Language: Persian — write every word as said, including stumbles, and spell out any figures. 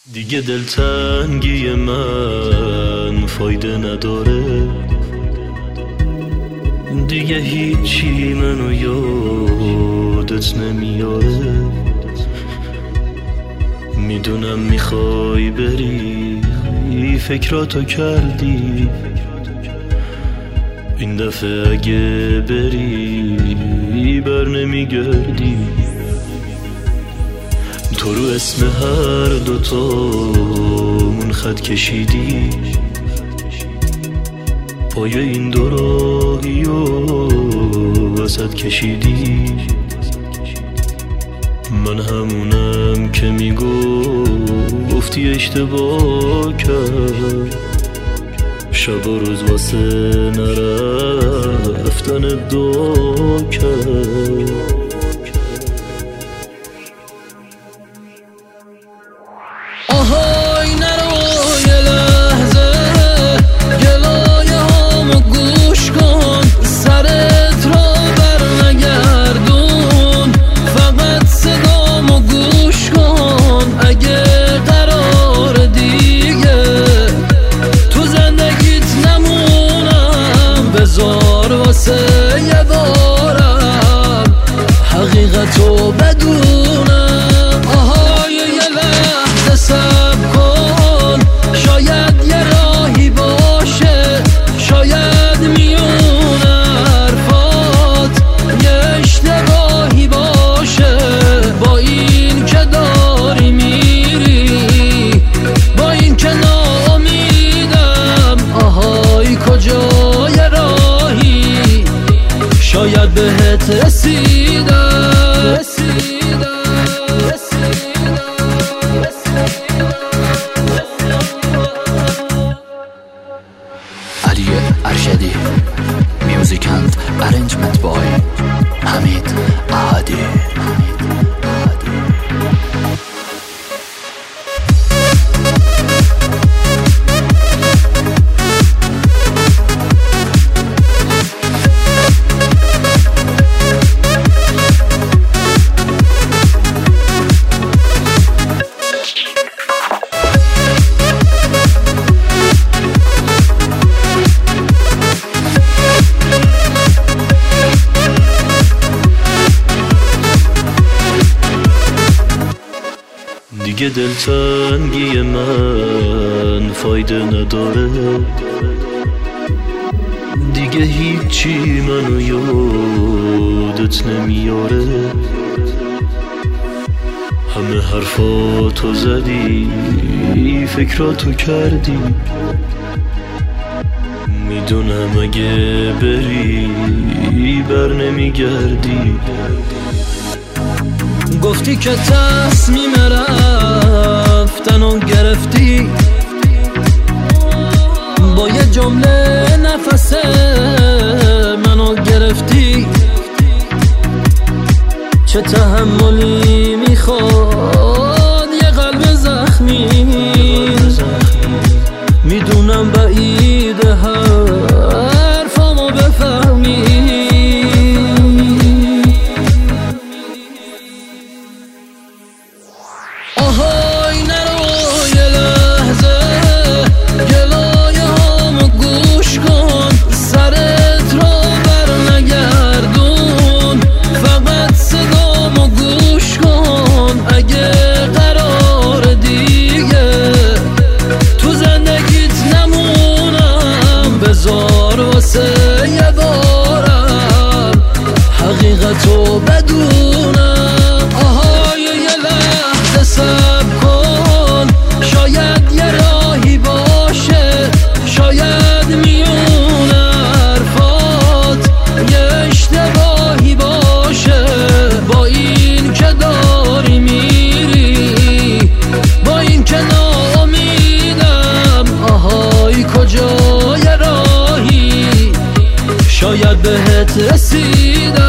دیگه دلتنگی من فایده نداره، دیگه هیچی منو یادت نمیاره. میدونم میخوای بری، فکراتو کردی، این دفعه اگه بری بر نمیگردی. تو رو اسم هر دوتامون خط کشیدی، پای این دو راهی و وسط کشیدی. من همونم که میگفتی اشتباه کرد، شب و روز واسه نرفتن دعا کرد. آهای نرو یه لحظه، گلایه هامو گوش کن، سرت رو بر نگردون، فقط صدامو گوش کن. اگه قرار دیگه تو زندگیت نمونم، بذار واسه یه بارم حقیقتو بدونم. صبر کن، شاید یه راهی باشه، شاید میون حرفات یه اشتباهی باشه. با این که داری میری، با این که ناامیدم، آهای کجای راهی، شاید بهت رسیدم. علی ارشدی، میوزیک اند ارنجمنت بای حمید احدی. دیگه دلتنگی من فایده نداره، دیگه هیچی منو یادت نمیاره. همه حرفاتو زدی، فکراتو کردی، میدونم اگه بری بر نمیگردی. گفتی که تصمیم رفتن و گرفتی، با یه جمله نفس منو گرفتی. چه تحملی میخواد یه قلب زخمی، میدونم بعیده حرفامو بفهمی. آهای نرو یه لحظه، گلایه هامو گوش کن، سرت رو بر نگردون، فقط صدامو گوش کن. اگه قرار دیگه تو زندگیت نمونم، بذار واسه یه بارم حقیقتو بدونم. آهای یه لحظه صبر کن، شاید یه راهی باشه، شاید میون حرفات یه اشتباهی باشه. با این که داری میری، با این که ناامیدم، آهای کجای راهی، شاید بهت رسیدم.